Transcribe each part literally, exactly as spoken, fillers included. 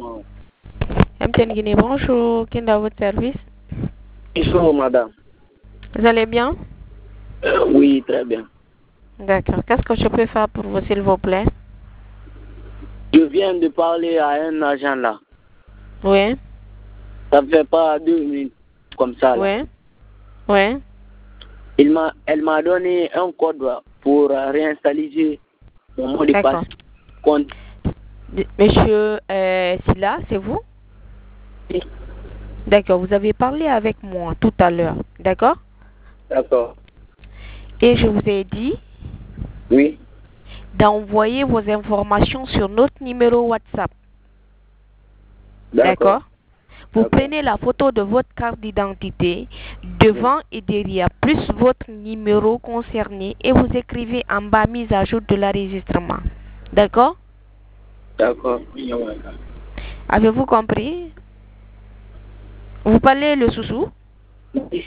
M T N Guinée, bonjour. Qui est dans votre service? Bonjour, madame. Vous allez bien? Euh, oui, très bien. D'accord. Qu'est-ce que je peux faire pour vous, s'il vous plaît? Je viens de parler à un agent là. Oui. Ça fait pas deux minutes comme ça. Là. Oui. Oui. Il m'a, elle m'a donné un code pour réinstaller mon mot de passe. Compte. Monsieur euh, Silla, c'est vous? Oui. D'accord. Vous avez parlé avec moi tout à l'heure. D'accord? D'accord. Et je vous ai dit Oui. d'envoyer vos informations sur notre numéro WhatsApp. D'accord? Vous prenez la photo de votre carte d'identité devant et derrière, plus votre numéro concerné et vous écrivez en bas mise à jour de l'enregistrement. D'accord? D'accord. Avez-vous compris? Vous parlez le soussou? Oui.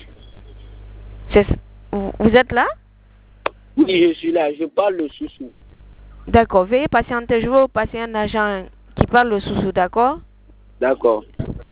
Vous êtes là? Oui, je suis là. Je parle le soussou. D'accord. Veuillez patienter. Je vais vous passer un agent qui parle le soussou, d'accord? D'accord.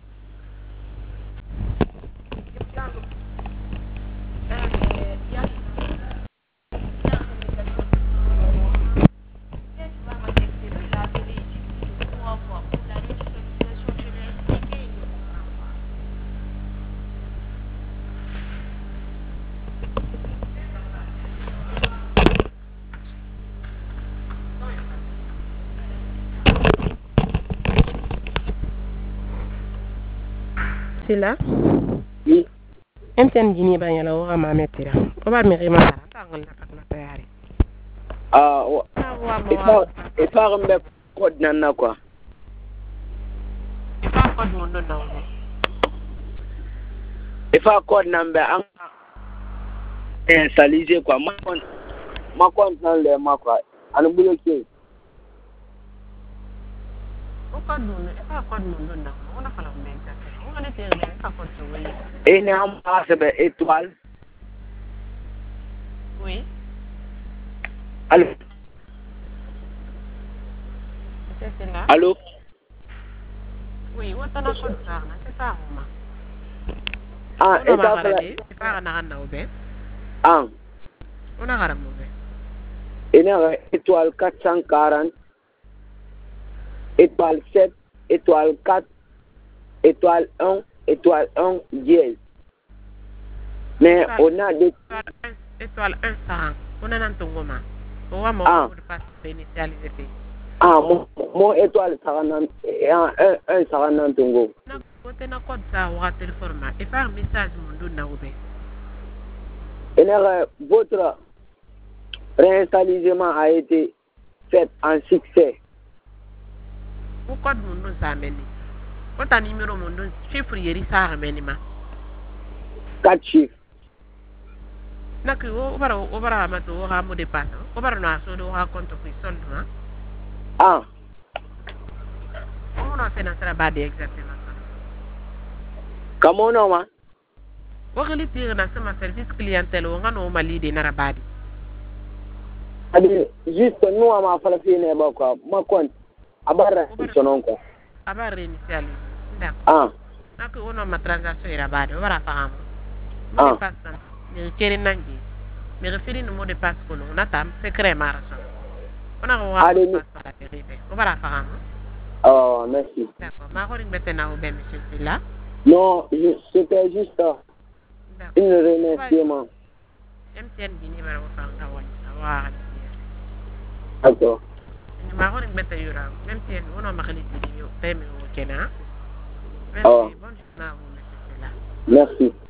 C'est là? Oui. M T N Guinée banyala o ma metira. O ba meri ma tangal na tak na tayari. Ah, il faut il faut un code nana quoi. Il faut code mon don na. Il faut code number en installer quoi. Ma compte ma compte dans le ma quoi. Anu bloqué. O code mon, il faut code mon don na. On a fait la même chose. On a été il faut code sur oui. Et ne am passe be étoile. Oui. Allô. C'est là. Allô. Oui, on a code ça, c'est ça moi. Ah, et ça fait c'est pas na na obe. Ah. On a garam obe. Et ne étoile quatre cent quarante, étoile sept, étoile quatre, étoile un, étoile un, dièse. Mais on a des étoile un ça. On a n'entongoma. On va m'en pas initialiser. Ah, mon, mon étoile ça un un un ça n'entongo. Na côté na code ça ou téléphone et faire message mon don na obe. Et votre réinstallation a été fait en succès. Pourquoi mon don ça meni? Quand un numéro mon don chiffre yeri ça meni ma. Quatre chiffres. Na que o bara o bara ma to ha mo de passe. O bara na so do ha compte pour solde ma. Ah. On a fait na sera ba de exactement ça. Comment non ma? O geli tire na sama service clientèle o ngano ma lide na rabadi. Adi juste nous à ma fala fine ba quoi. Ma compte abara sonon quoi. Abara initiali. D'accord. Ah. Na que on a ma transaction ira ba de o bara faham. Ah. Mo de passe. Ni kere nangi. Mais refili no mot de passe ko no natam secret maraso. On a wa passe la vérité. On va la faire. Oh, merci. D'accord. Ma horing maintenant au ben monsieur Silla. Non, c'était juste une remerciement. M T N Guinée va vous faire un wa. D'accord. Ma horing maintenant yura. M T N on a marqué les vidéos. T'aimes au Kenya. Merci. Bonne journée à vous monsieur Silla. Merci.